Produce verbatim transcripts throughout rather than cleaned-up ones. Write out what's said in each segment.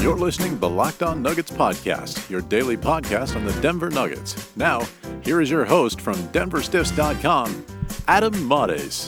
You're listening to the Locked On Nuggets podcast, your daily podcast on the Denver Nuggets. Now, here is your host from Denver Stiffs dot com, Adam Mares.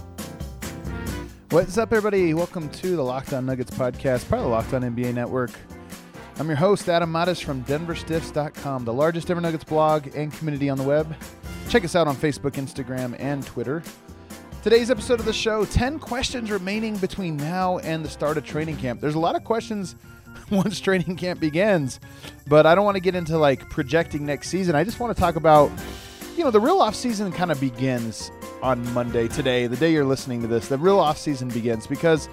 What's up, everybody? Welcome to the Locked On Nuggets podcast, part of the Locked On N B A Network. I'm your host, Adam Mares from Denver Stiffs dot com, the largest Denver Nuggets blog and community on the web. Check us out on Facebook, Instagram, and Twitter. Today's episode of the show, ten questions remaining between now and the start of training camp. There's a lot of questions once training camp begins, but I don't want to get into like projecting next season. I just want to talk about, you know, the real offseason kind of begins on Monday, today, the day you're listening to this. The real offseason begins because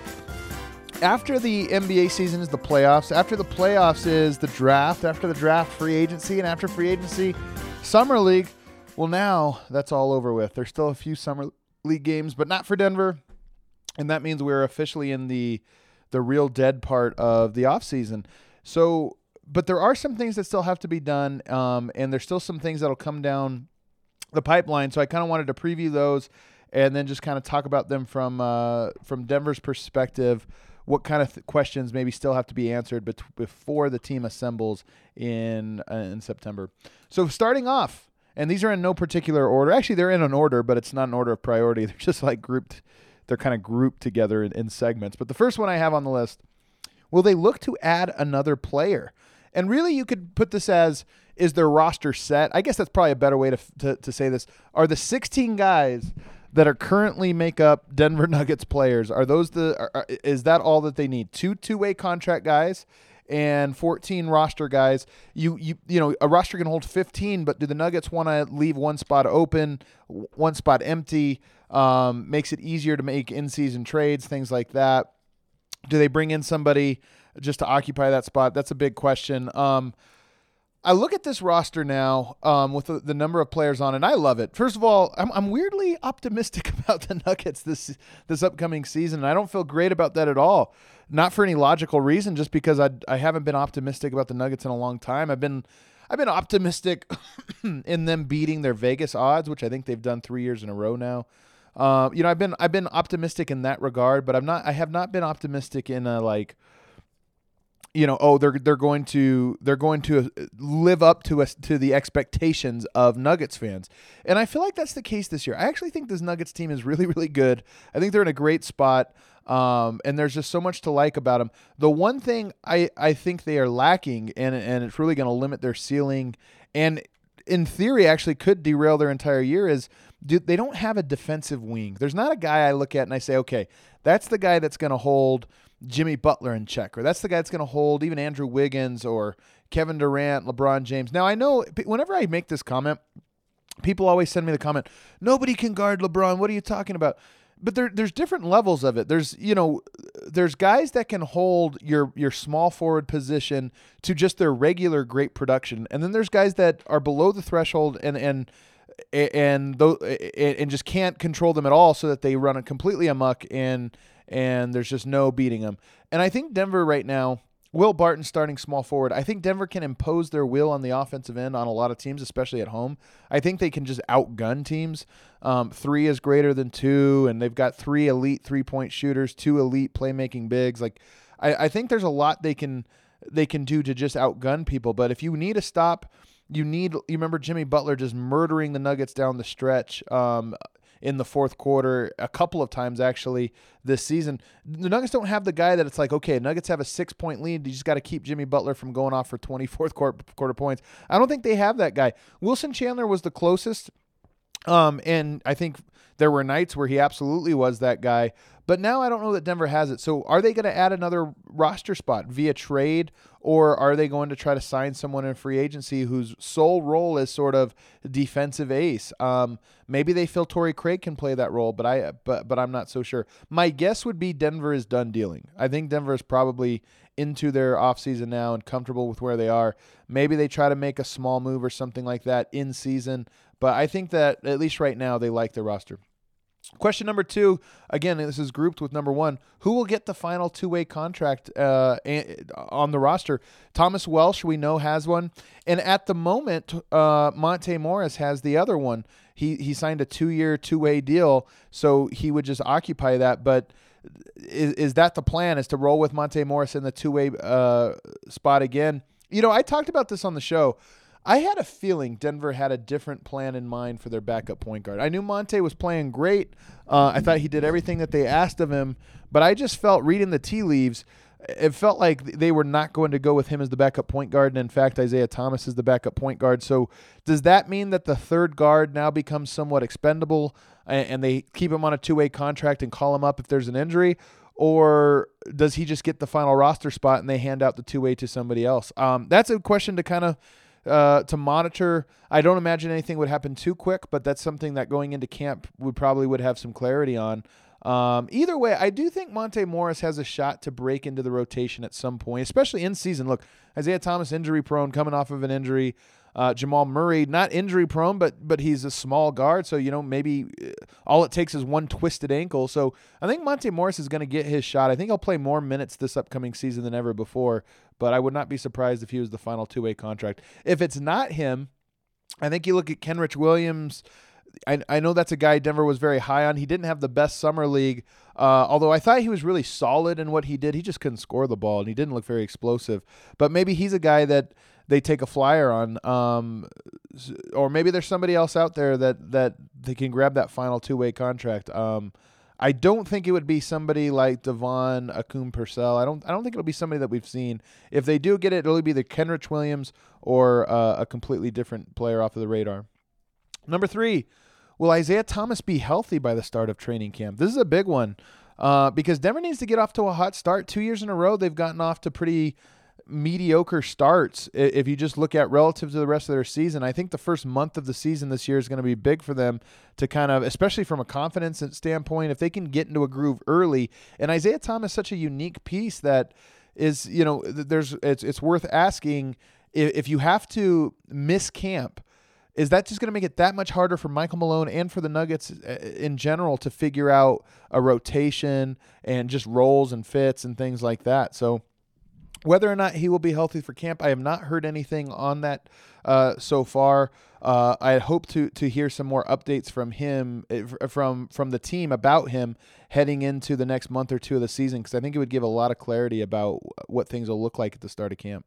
after the N B A season is the playoffs, after the playoffs is the draft, after the draft, free agency, and after free agency, Summer League. Well, now that's all over with. There's still a few Summer League games, but not for Denver, and that means we're officially in the the real dead part of the offseason. So, but there are some things that still have to be done, um, and there's still some things that'll come down the pipeline. So I kind of wanted to preview those and then just kind of talk about them from uh, from Denver's perspective, what kind of th- questions maybe still have to be answered bet- before the team assembles in uh, in September. So starting off, and these are in no particular order. Actually, they're in an order, but it's not an order of priority. They're just like grouped. They're kind of grouped together in, in segments. But the first one I have on the list, will they look to add another player? And really you could put this as, is their roster set? I guess that's probably a better way to, to, to say this. Are the sixteen guys that are currently make up Denver Nuggets players, are those the, are, are, is that all that they need? Two two-way contract guys and fourteen roster guys. You you you know, a roster can hold fifteen, but do the Nuggets want to leave one spot open, one spot empty? Um, makes it easier to make in-season trades, things like that. Do they bring in somebody just to occupy that spot? That's a big question. Um, I look at this roster now um, with the, the number of players on it, and I love it. First of all, I'm, I'm weirdly optimistic about the Nuggets this this upcoming season, and I don't feel great about that at all. Not for any logical reason, just because I I haven't been optimistic about the Nuggets in a long time. I've been I've been optimistic in them beating their Vegas odds, which I think they've done three years in a row now. Uh, you know, I've been I've been optimistic in that regard, but I'm not. I have not been optimistic in a like, you know, oh they're they're going to they're going to live up to us to the expectations of Nuggets fans, and I feel like that's the case this year. I actually think this Nuggets team is really really good. I think they're in a great spot, um, and there's just so much to like about them. The one thing I I think they are lacking, and and it's really going to limit their ceiling, and in theory actually could derail their entire year, is do, they don't have a defensive wing. There's not a guy I look at and I say, okay, that's the guy that's going to hold Jimmy Butler in check, or that's the guy that's going to hold even Andrew Wiggins or Kevin Durant, LeBron James. Now, I know whenever I make this comment, people always send me the comment, nobody can guard LeBron. What are you talking about? But there, there's different levels of it. There's, you know, there's guys that can hold your your small forward position to just their regular great production, and then there's guys that are below the threshold and and and and just can't control them at all, so that they run it completely amok and and there's just no beating them. And I think Denver right now, Will Barton starting small forward, I think Denver can impose their will on the offensive end on a lot of teams, especially at home. I think they can just outgun teams. Um, three is greater than two, and they've got three elite three-point shooters, two elite playmaking bigs. Like, I, I think there's a lot they can they can do to just outgun people. But if you need a stop, you need. You remember Jimmy Butler just murdering the Nuggets down the stretch um, in the fourth quarter a couple of times actually this season. The Nuggets don't have the guy that it's like, okay, Nuggets have a six-point lead. You just got to keep Jimmy Butler from going off for twenty fourth quarter, quarter points. I don't think they have that guy. Wilson Chandler was the closest. Um, and I think there were nights where he absolutely was that guy, but now I don't know that Denver has it. So are they going to add another roster spot via trade, or are they going to try to sign someone in free agency whose sole role is sort of defensive ace? Um, maybe they feel Torrey Craig can play that role, but I, but, but I'm not so sure. My guess would be Denver is done dealing. I think Denver is probably into their offseason now and comfortable with where they are. Maybe they try to make a small move or something like that in season, but I think that at least right now they like their roster. Question number two, again, this is grouped with number one. Who will get the final two-way contract uh, on the roster? Thomas Welsh, we know, has one. And at the moment, uh, Monte Morris has the other one. He he signed a two-year, two-way deal, so he would just occupy that. But is, is that the plan, is to roll with Monte Morris in the two-way uh, spot again? You know, I talked about this on the show. I had a feeling Denver had a different plan in mind for their backup point guard. I knew Monte was playing great. Uh, I thought he did everything that they asked of him, but I just felt, reading the tea leaves, it felt like they were not going to go with him as the backup point guard, and in fact, Isaiah Thomas is the backup point guard. So does that mean that the third guard now becomes somewhat expendable, and they keep him on a two-way contract and call him up if there's an injury? Or does he just get the final roster spot and they hand out the two-way to somebody else? Um, that's a question to kind of uh, to monitor. I don't imagine anything would happen too quick, but that's something that going into camp we probably would have some clarity on. Um, either way, I do think Monte Morris has a shot to break into the rotation at some point, especially in season. Look, Isaiah Thomas injury prone, coming off of an injury. Uh, Jamal Murray, not injury prone, but but he's a small guard, so you know maybe all it takes is one twisted ankle. So I think Monte Morris is going to get his shot. I think he'll play more minutes this upcoming season than ever before, but I would not be surprised if he was the final two-way contract. If it's not him, I think you look at Kenrich Williams. I, I know that's a guy Denver was very high on. He didn't have the best summer league, uh, although I thought he was really solid in what he did. He just couldn't score the ball, and he didn't look very explosive. But maybe he's a guy that they take a flyer on, um, or maybe there's somebody else out there that, that they can grab that final two-way contract. Um, I don't think it would be somebody like Devon Akum-Purcell. I don't I don't think it'll be somebody that we've seen. If they do get it, it'll be either Kenrich Williams or uh, a completely different player off of the radar. Number three, will Isaiah Thomas be healthy by the start of training camp? This is a big one uh, because Denver needs to get off to a hot start. Two years in a row, they've gotten off to pretty mediocre starts. If you just look at relative to the rest of their season, I think the first month of the season this year is going to be big for them to kind of, especially from a confidence standpoint, if they can get into a groove early. And Isaiah Thomas is such a unique piece that is, you know, there's it's it's worth asking if you have to miss camp. Is that just going to make it that much harder for Michael Malone and for the Nuggets in general to figure out a rotation and just roles and fits and things like that? So whether or not he will be healthy for camp, I have not heard anything on that uh, so far. Uh, I hope to to hear some more updates from him, from from the team about him heading into the next month or two of the season, because I think it would give a lot of clarity about what things will look like at the start of camp.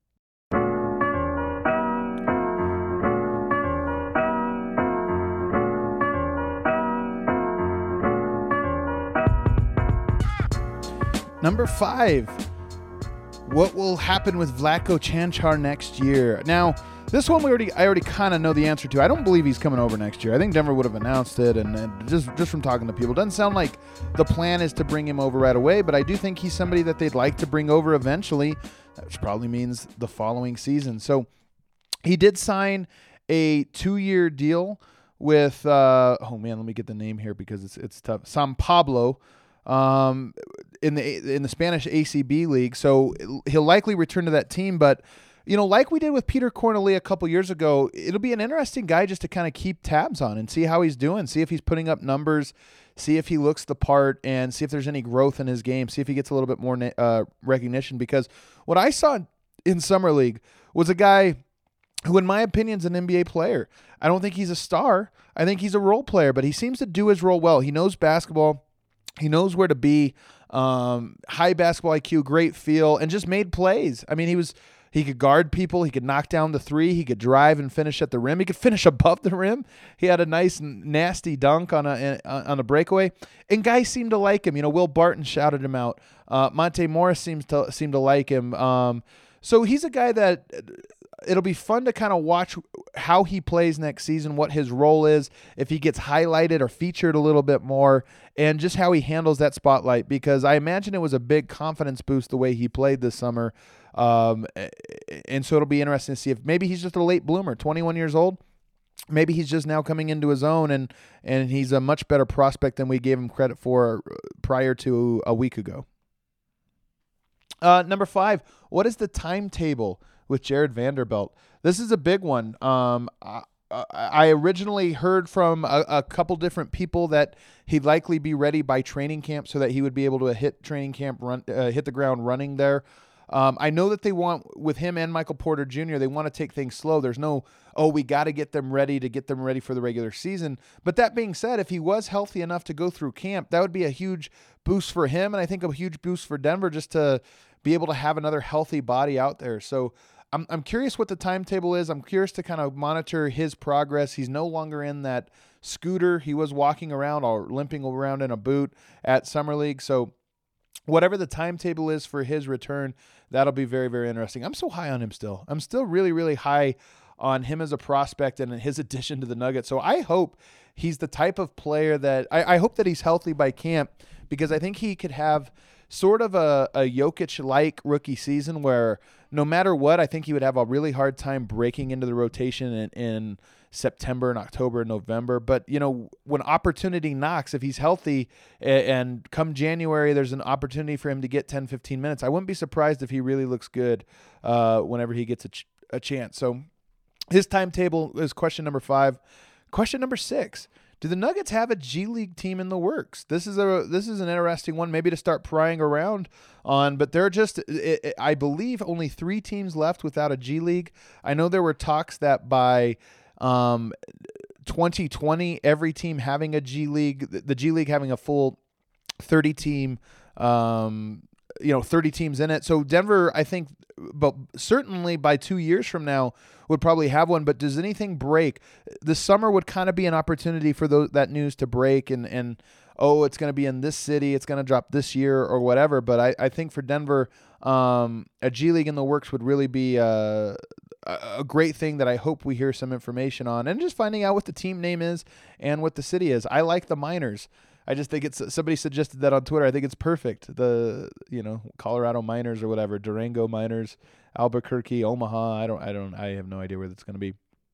Number five, what will happen with Vlatko Cancar next year? Now, this one we already I already kind of know the answer to. I don't believe he's coming over next year. I think Denver would have announced it, and, and just just from talking to people, it doesn't sound like the plan is to bring him over right away, but I do think he's somebody that they'd like to bring over eventually, which probably means the following season. So he did sign a two-year deal with, uh, oh man, let me get the name here because it's it's tough, São Paulo, um, in the in the Spanish A C B league. So he'll likely return to that team, but you know, like we did with Peter Corneli a couple years ago, it'll be an interesting guy just to kind of keep tabs on and see how he's doing, see if he's putting up numbers, see if he looks the part, and see if there's any growth in his game, see if he gets a little bit more uh, recognition. Because what I saw in Summer League was a guy who, in my opinion, is an N B A player. I don't think he's a star. I think he's a role player, but he seems to do his role well. He knows basketball. He knows where to be. Um, high basketball I Q, great feel, and just made plays. I mean, he was he could guard people. He could knock down the three. He could drive and finish at the rim. He could finish above the rim. He had a nice, nasty dunk on a on a breakaway, and guys seemed to like him. You know, Will Barton shouted him out. Uh, Monte Morris seems to seem to like him. Um, so he's a guy that it'll be fun to kind of watch how he plays next season, what his role is, if he gets highlighted or featured a little bit more, and just how he handles that spotlight, because I imagine it was a big confidence boost the way he played this summer. Um, and so it'll be interesting to see if maybe he's just a late bloomer, twenty-one years old. Maybe he's just now coming into his own, and, and he's a much better prospect than we gave him credit for prior to a week ago. Uh, number five, what is the timetable with Jared Vanderbilt? This is a big one. Um, I, I originally heard from a, a couple different people that he'd likely be ready by training camp so that he would be able to hit training camp, run, uh, hit the ground running there. Um, I know that they want, with him and Michael Porter Junior, they want to take things slow. There's no, oh, we got to get them ready to get them ready for the regular season. But that being said, if he was healthy enough to go through camp, that would be a huge boost for him, and I think a huge boost for Denver just to be able to have another healthy body out there. So I'm I'm curious what the timetable is. I'm curious to kind of monitor his progress. He's no longer in that scooter. He was walking around or limping around in a boot at Summer League. So whatever the timetable is for his return, that'll be very, very interesting. I'm so high on him still. I'm still really, really high on him as a prospect and his addition to the Nuggets. So I hope he's the type of player that I, I hope that he's healthy by camp, because I think he could have sort of a, a Jokic-like rookie season where no matter what, I think he would have a really hard time breaking into the rotation in, in September and October and November. But, you know, when opportunity knocks, if he's healthy and come January, there's an opportunity for him to get ten, fifteen minutes. I wouldn't be surprised if he really looks good uh, whenever he gets a, ch- a chance. So his timetable is question number five. Question number six. Do the Nuggets have a G League team in the works? This is a this is an interesting one, maybe to start prying around on. But there are just, it, it, I believe, only three teams left without a G League. I know there were talks that by um, twenty twenty, every team having a G League, the G League having a full thirty team, um, you know, thirty teams in it. So Denver, I think, but certainly by two years from now, would probably have one. But does anything break? This summer would kind of be an opportunity for those, that news to break and, and oh, it's going to be in this city, it's going to drop this year or whatever. But I, I think for Denver, um, a G League in the works would really be a, a great thing that I hope we hear some information on. And just finding out what the team name is and what the city is. I like the Miners. I just think it's, somebody suggested that on Twitter. I think it's perfect. The, you know, Colorado Miners or whatever, Durango Miners, Albuquerque, Omaha. I don't, I don't, I have no idea where that's going to be.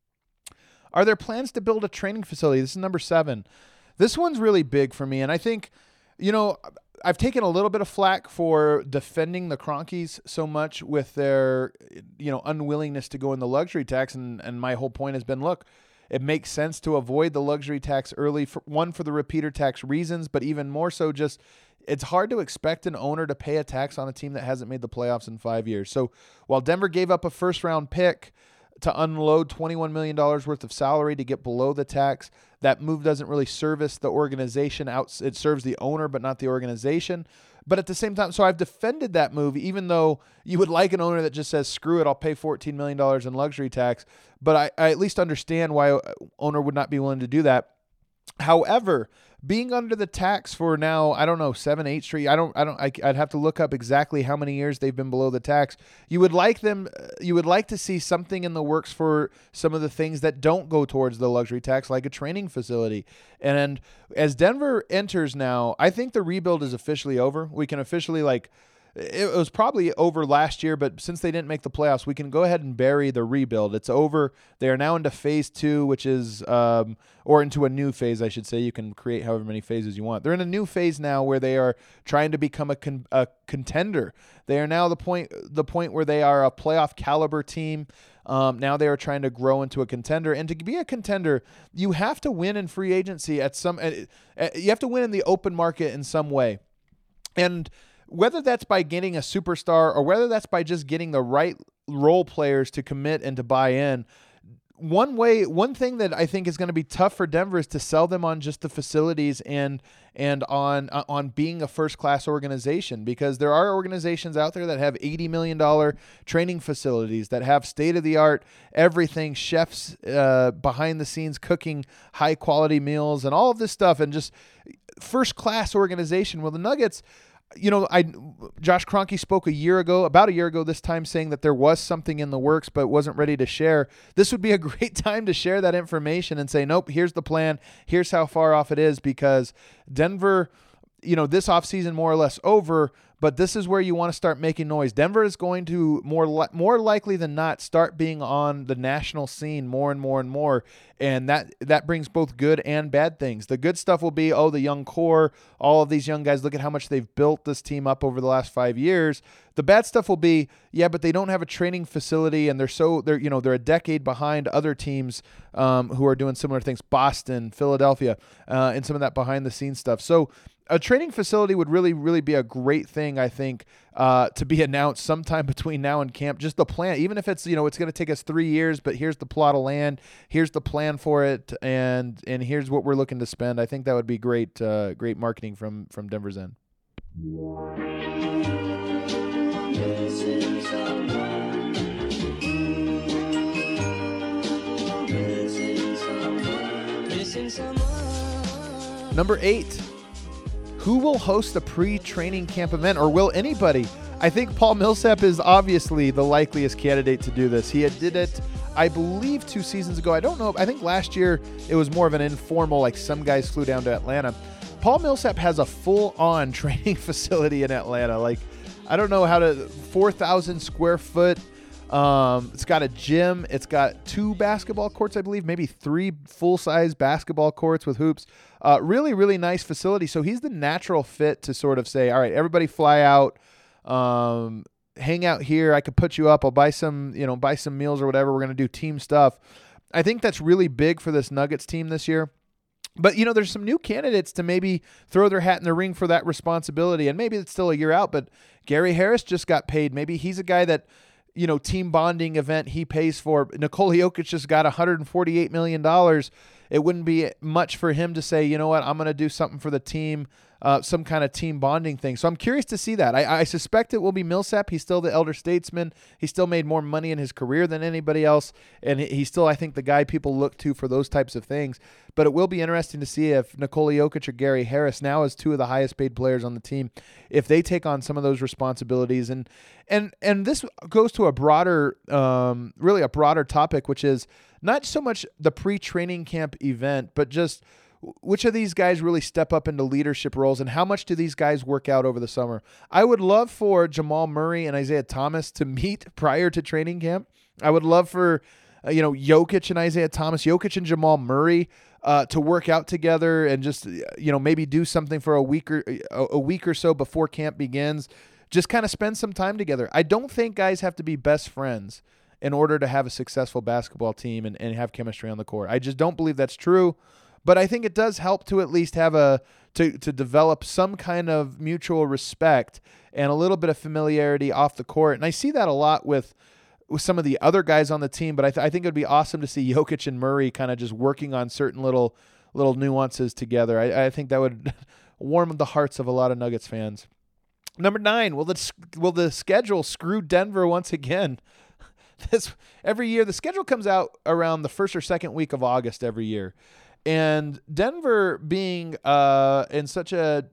Are there plans to build a training facility? This is number seven. This one's really big for me. And I think, you know, I've taken a little bit of flack for defending the Cronkies so much with their, you know, unwillingness to go in the luxury tax. And, and my whole point has been, look, it makes sense to avoid the luxury tax early, for, one, for the repeater tax reasons, but even more so just it's hard to expect an owner to pay a tax on a team that hasn't made the playoffs in five years. So while Denver gave up a first-round pick to unload twenty-one million dollars worth of salary to get below the tax, that move doesn't really service the organization. Out, it serves the owner, but not the organization. But at the same time, so I've defended that move, even though you would like an owner that just says, screw it, I'll pay fourteen million dollars in luxury tax. But I, I at least understand why an owner would not be willing to do that. However, being under the tax for now, I don't know, seven, eight straight, I don't, I don't, I, I'd have to look up exactly how many years they've been below the tax. You would like them, you would like to see something in the works for some of the things that don't go towards the luxury tax, like a training facility. And as Denver enters now, I think the rebuild is officially over. We can officially like, it was probably over last year, but since they didn't make the playoffs, we can go ahead and bury the rebuild. It's over. They are now into phase two, which is, um, or into a new phase, I should say. You can create however many phases you want. They're in a new phase now where they are trying to become a, con- a contender. They are now the point, the point where they are a playoff caliber team. Um, now they are trying to grow into a contender, and to be a contender, you have to win in free agency at some. Uh, uh, you have to win in the open market in some way, and whether that's by getting a superstar or whether that's by just getting the right role players to commit and to buy in, one way, one thing that I think is going to be tough for Denver is to sell them on just the facilities and and on uh, on being a first-class organization, because there are organizations out there that have eighty million dollars training facilities that have state-of-the-art everything, chefs uh, behind the scenes cooking high-quality meals and all of this stuff, and just first-class organization. Well, the Nuggets, you know, I Josh Kroenke spoke a year ago, about a year ago this time, saying that there was something in the works but wasn't ready to share. This would be a great time to share that information and say, nope, here's the plan. Here's how far off it is, because Denver, you know, this offseason more or less over, but this is where you want to start making noise. Denver is going to more li- more likely than not start being on the national scene more and more and more, and that that brings both good and bad things. The good stuff will be, oh, the young core, all of these young guys, look at how much they've built this team up over the last five years. The bad stuff will be, yeah, but they don't have a training facility, and they're so they're you know they're a decade behind other teams um, who are doing similar things, Boston, Philadelphia, uh, and some of that behind the scenes stuff. So a training facility would really, really be a great thing, I think, uh, to be announced sometime between now and camp. Just the plan, even if it's, you know, it's going to take us three years, but here's the plot of land, here's the plan for it, and and here's what we're looking to spend. I think that would be great, uh, great marketing from from Denver's end. Number eight, who will host a pre-training camp event, or will anybody? I think Paul Millsap is obviously the likeliest candidate to do this. He had did it, I believe, two seasons ago. I don't know. I think last year it was more of an informal, like some guys flew down to Atlanta. Paul Millsap has a full-on training facility in Atlanta. Like, I don't know how to, four thousand square foot. Um, it's got a gym. It's got two basketball courts, I believe, maybe three full-size basketball courts with hoops. Uh, really, really nice facility. So he's the natural fit to sort of say, all right, everybody fly out, um, hang out here. I could put you up. I'll buy some, you know, buy some meals or whatever. We're going to do team stuff. I think that's really big for this Nuggets team this year. But, you know, there's some new candidates to maybe throw their hat in the ring for that responsibility. And maybe it's still a year out, but Gary Harris just got paid. Maybe he's a guy that, you know, team bonding event he pays for. Nikola Jokic just got one hundred forty-eight million dollars. It wouldn't be much for him to say, you know what, I'm going to do something for the team, uh, some kind of team bonding thing. So I'm curious to see that. I, I suspect it will be Millsap. He's still the elder statesman. He still made more money in his career than anybody else. And he's still, I think, the guy people look to for those types of things. But it will be interesting to see if Nikola Jokic or Gary Harris, now as two of the highest paid players on the team, if they take on some of those responsibilities. And and and this goes to a broader, um, really a broader topic, which is not so much the pre-training camp event, but just which of these guys really step up into leadership roles, and how much do these guys work out over the summer? I would love for Jamal Murray and Isaiah Thomas to meet prior to training camp. I would love for, uh, you know, Jokic and Isaiah Thomas, Jokic and Jamal Murray uh, to work out together and just, you know, maybe do something for a week or a, a week or so before camp begins. Just kind of spend some time together. I don't think guys have to be best friends in order to have a successful basketball team and, and have chemistry on the court. I just don't believe that's true. But I think it does help to at least have a to to develop some kind of mutual respect and a little bit of familiarity off the court. And I see that a lot with with some of the other guys on the team. But I, th- I think it would be awesome to see Jokic and Murray kind of just working on certain little little nuances together. I, I think that would warm the hearts of a lot of Nuggets fans. Number nine, will the will the schedule screw Denver once again? This every year the schedule comes out around the first or second week of August every year. And Denver being uh, in such a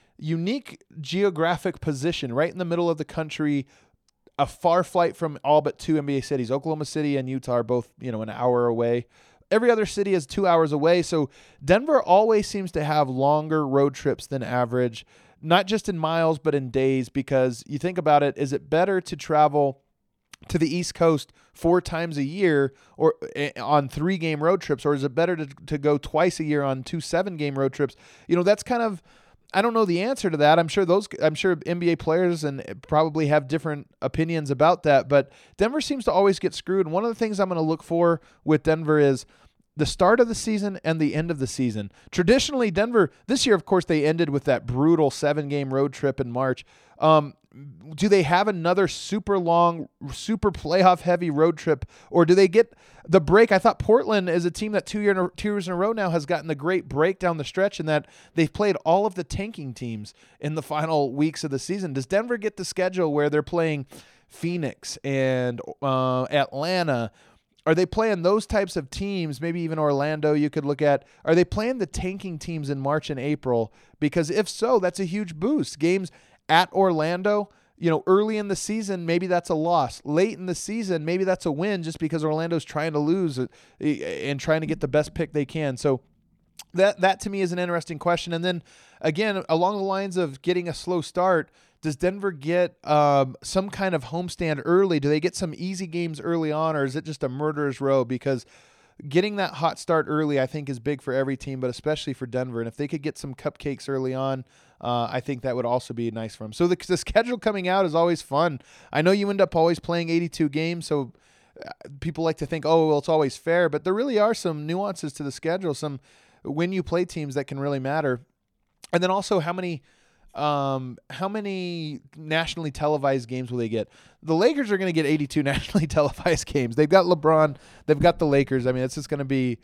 unique geographic position, right in the middle of the country, a far flight from all but two N B A cities. Oklahoma City and Utah are both, you know, an hour away. Every other city is two hours away. So Denver always seems to have longer road trips than average, not just in miles, but in days, because you think about it, is it better to travel to the East Coast four times a year or uh, on three game road trips, or is it better to, to go twice a year on two seven game road trips? You know, that's kind of, I don't know the answer to that. I'm sure those, I'm sure N B A players and probably have different opinions about that, but Denver seems to always get screwed. And one of the things I'm going to look for with Denver is the start of the season and the end of the season. Traditionally, Denver, this year, of course, they ended with that brutal seven game road trip in March. Um, do they have another super long, super playoff heavy road trip, or do they get the break? I thought Portland is a team that two, year in a, two years in a row now has gotten the great break down the stretch, and that they've played all of the tanking teams in the final weeks of the season. Does Denver get the schedule where they're playing Phoenix and uh, Atlanta? Are they playing those types of teams, maybe even Orlando you could look at? Are they playing the tanking teams in March and April? Because if so, that's a huge boost. Games at Orlando, you know, early in the season, maybe that's a loss. Late in the season, maybe that's a win just because Orlando's trying to lose and trying to get the best pick they can. So that that to me is an interesting question. And then, again, along the lines of getting a slow start, does Denver get um, some kind of homestand early? Do they get some easy games early on, or is it just a murderer's row? Because getting that hot start early, I think, is big for every team, but especially for Denver. And if they could get some cupcakes early on, uh, I think that would also be nice for them. So the, the schedule coming out is always fun. I know you end up always playing eighty-two games, so people like to think, oh, well, it's always fair. But there really are some nuances to the schedule, some when you play teams that can really matter. And then also how many um, how many nationally televised games will they get? The Lakers are going to get eighty-two nationally televised games. They've got LeBron. They've got the Lakers. I mean, it's just going to be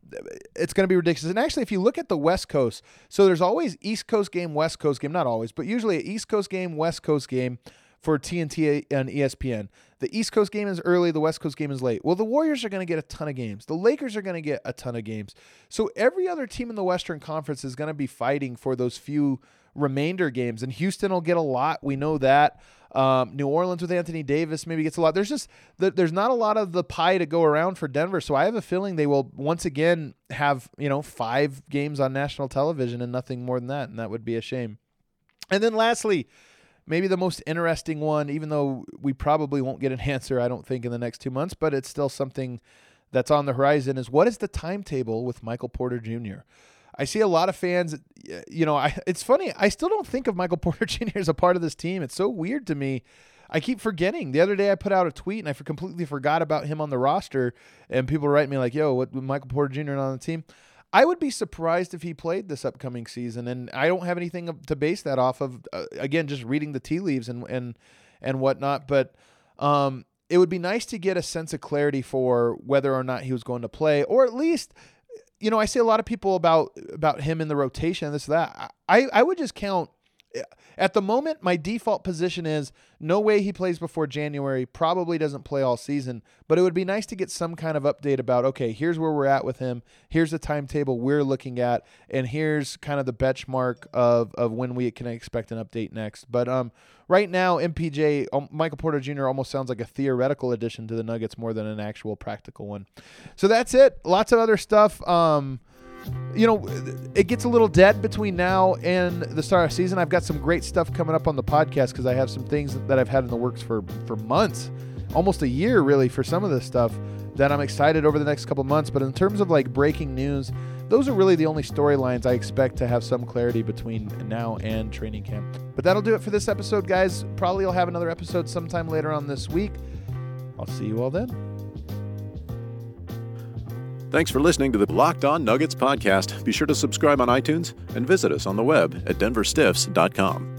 it's going to be ridiculous. And actually, if you look at the West Coast, so there's always East Coast game, West Coast game. Not always, but usually an East Coast game, West Coast game for T N T and E S P N. The East Coast game is early, the West Coast game is late. Well, the Warriors are going to get a ton of games. The Lakers are going to get a ton of games. So every other team in the Western Conference is going to be fighting for those few remainder games. And Houston will get a lot. We know that. Um, New Orleans with Anthony Davis maybe gets a lot. There's just there's not a lot of the pie to go around for Denver. So I have a feeling they will once again have, you know, five games on national television and nothing more than that. And that would be a shame. And then lastly, maybe the most interesting one, even though we probably won't get an answer, I don't think, in the next two months, but it's still something that's on the horizon, is what is the timetable with Michael Porter Junior? I see a lot of fans, you know, I, it's funny. I still don't think of Michael Porter Junior as a part of this team. It's so weird to me. I keep forgetting. The other day I put out a tweet and I for completely forgot about him on the roster, and people write me like, yo, what, Michael Porter Junior not on the team? I would be surprised if he played this upcoming season, and I don't have anything to base that off of. Uh, again, just reading the tea leaves and and and whatnot. But um, it would be nice to get a sense of clarity for whether or not he was going to play, or at least, you know, I see a lot of people about about him in the rotation, this that. I I would just count. At the moment, my default position is no way he plays before January, probably doesn't play all season, but it would be nice to get some kind of update about, okay, here's where we're at with him, here's the timetable we're looking at, and here's kind of the benchmark of, of when we can expect an update next. But um, right now, M P J, um, Michael Porter Junior almost sounds like a theoretical addition to the Nuggets more than an actual practical one. So that's it. Lots of other stuff. Um, You know, it gets a little dead between now and the start of season. I've got some great stuff coming up on the podcast because I have some things that I've had in the works for, for months, almost a year really, for some of this stuff that I'm excited over the next couple months. But in terms of like breaking news, those are really the only storylines I expect to have some clarity between now and training camp. But that'll do it for this episode, guys. Probably I'll have another episode sometime later on this week. I'll see you all then. Thanks for listening to the Locked On Nuggets podcast. Be sure to subscribe on iTunes and visit us on the web at denver stiffs dot com.